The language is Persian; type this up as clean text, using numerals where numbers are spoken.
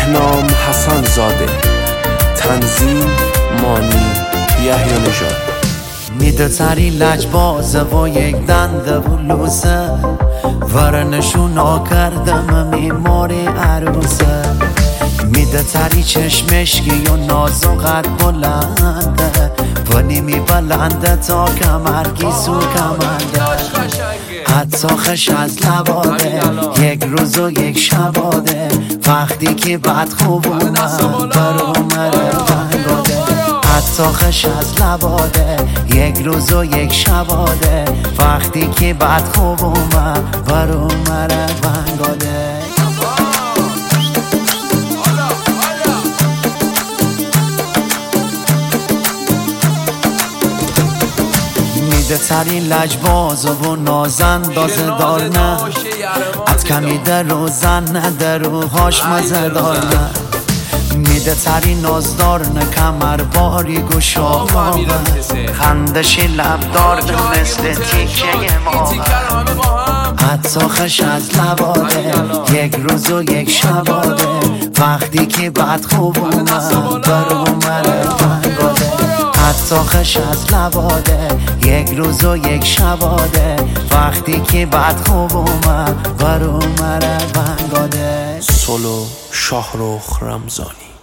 بهنام حسن زاده، تنظیم مانی یحیی نژاد. میده تری لجبازه و یک دنده و لوزه، ورنشونا کردم میماری عروسه. میده تری چشمشکی و ناز و قد بلنده، و نیمی بلنده تا کمر گیسو کمنده. حتی خش از لباده، یک روز و یک شباده، وقتی که بد خوب اومد بر عمره بنگاده. حتی خش از لباده، یک روز و یک شباده، وقتی که بد خوب اومد بر عمره بنگاده. میده تری لجباز و نازندازه دار نه، ات کمیده رو زن نده روهاش مزه دار نه. میده تری نازدار نه، کمر باری گشا خندشی لب دار نه، مثل تیکه ما. حتی خش از لباده، یک روز و یک شباده، وقتی که بد خوب اومد بر عمره بنگاده. حتی خش از لباده، یک روز و یک شباده، وقتی که بد خوب اومد بر عمره بنگاده. سولو شاهرخ رمضانی.